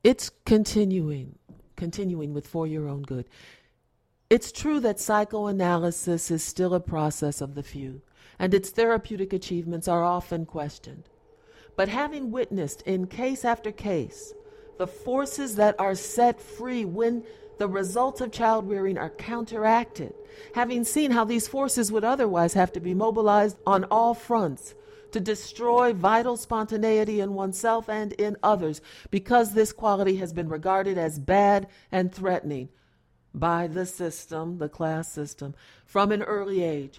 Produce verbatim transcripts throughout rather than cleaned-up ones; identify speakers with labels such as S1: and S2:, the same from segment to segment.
S1: It's continuing, continuing with For Your Own Good. It's true that psychoanalysis is still a process of the few, and its therapeutic achievements are often questioned. But having witnessed in case after case the forces that are set free when the results of child rearing are counteracted, having seen how these forces would otherwise have to be mobilized on all fronts to destroy vital spontaneity in oneself and in others, because this quality has been regarded as bad and threatening by the system, the class system, from an early age.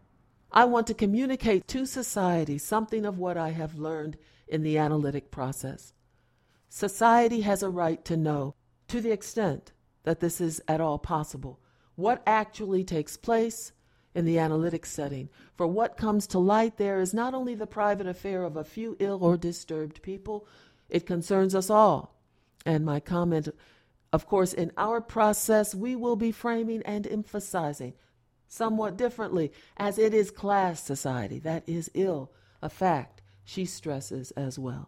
S1: I want to communicate to society something of what I have learned in the analytic process. Society has a right to know, to the extent that this is at all possible, what actually takes place in the analytic setting. For what comes to light there is not only the private affair of a few ill or disturbed people, it concerns us all. And my comment, of course, in our process, we will be framing and emphasizing somewhat differently, as it is class society that is ill, a fact she stresses as well.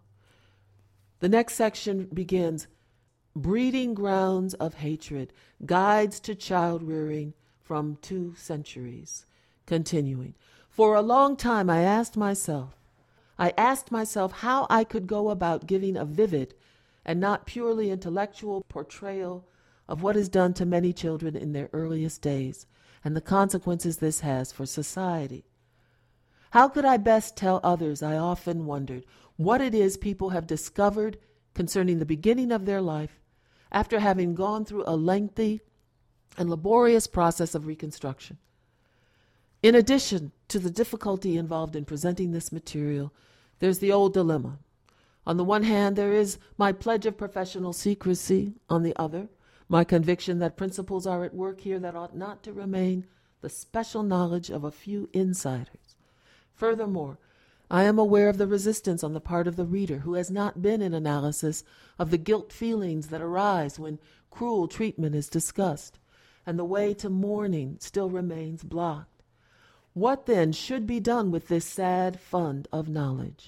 S1: The next section begins, Breeding Grounds of Hatred, Guides to Child Rearing from Two Centuries. Continuing, for a long time I asked myself, I asked myself how I could go about giving a vivid and not purely intellectual portrayal of what is done to many children in their earliest days, and the consequences this has for society. How could I best tell others, I often wondered, what it is people have discovered concerning the beginning of their life after having gone through a lengthy and laborious process of reconstruction. In addition to the difficulty involved in presenting this material, there's the old dilemma. On the one hand, there is my pledge of professional secrecy. On the other, my conviction that principles are at work here that ought not to remain the special knowledge of a few insiders. Furthermore, I am aware of the resistance on the part of the reader who has not been in analysis of the guilt feelings that arise when cruel treatment is discussed, and the way to mourning still remains blocked. What then should be done with this sad fund of knowledge?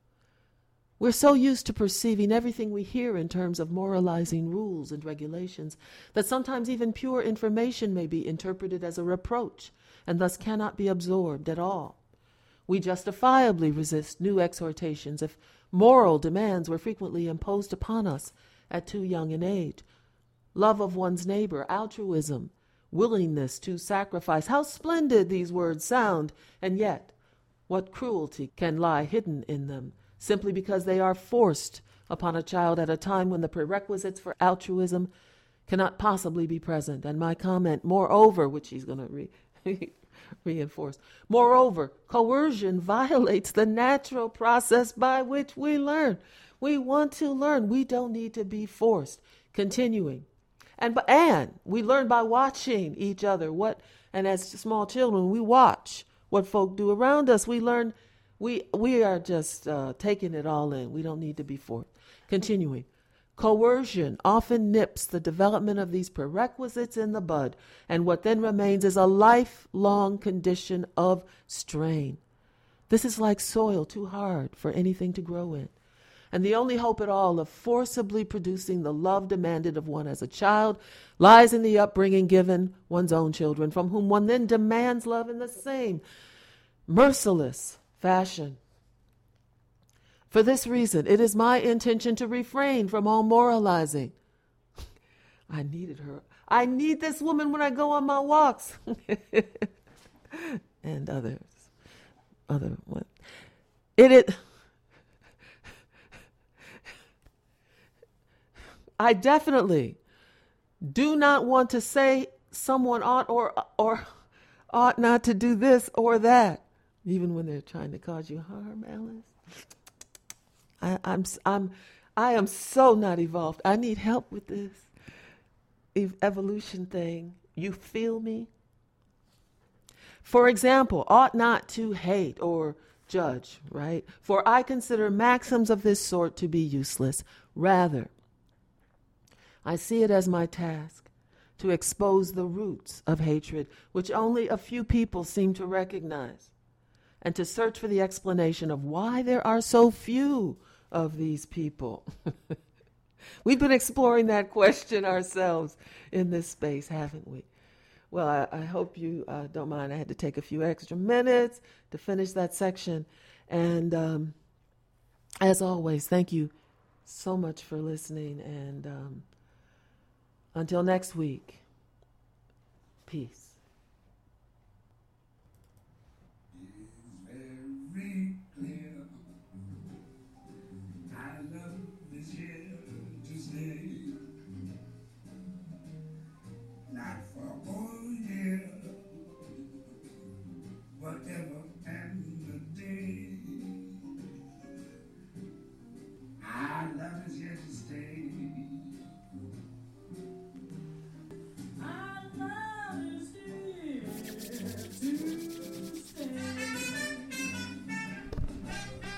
S1: We're so used to perceiving everything we hear in terms of moralizing rules and regulations that sometimes even pure information may be interpreted as a reproach and thus cannot be absorbed at all. We justifiably resist new exhortations if moral demands were frequently imposed upon us at too young an age. Love of one's neighbor, altruism, willingness to sacrifice. How splendid these words sound, and yet what cruelty can lie hidden in them, simply because they are forced upon a child at a time when the prerequisites for altruism cannot possibly be present. And my comment, moreover, which he's going to re- reinforce, moreover, coercion violates the natural process by which we learn. We want to learn. We don't need to be forced. Continuing. And, and we learn by watching each other. What, and as small children, we watch what folk do around us. We learn. We we are just uh, taking it all in. We don't need to be forced. Continuing. Coercion often nips the development of these prerequisites in the bud, and what then remains is a lifelong condition of strain. This is like soil too hard for anything to grow in. And the only hope at all of forcibly producing the love demanded of one as a child lies in the upbringing given one's own children, from whom one then demands love in the same merciless fashion. For this reason, it is my intention to refrain from all moralizing. I needed her. I need this woman when I go on my walks. And others. Other one. It it I definitely do not want to say someone ought or or ought not to do this or that, even when they're trying to cause you harm, Alice. I, I'm I'm I am so not evolved. I need help with this ev- evolution thing. You feel me? For example, ought not to hate or judge, right? For I consider maxims of this sort to be useless. Rather, I see it as my task to expose the roots of hatred, which only a few people seem to recognize, and to search for the explanation of why there are so few of these people. We've been exploring that question ourselves in this space, haven't we? Well, I, I hope you uh, don't mind. I had to take a few extra minutes to finish that section. And um, as always, thank you so much for listening. And um, until next week, peace.
S2: Very clear. I love this year.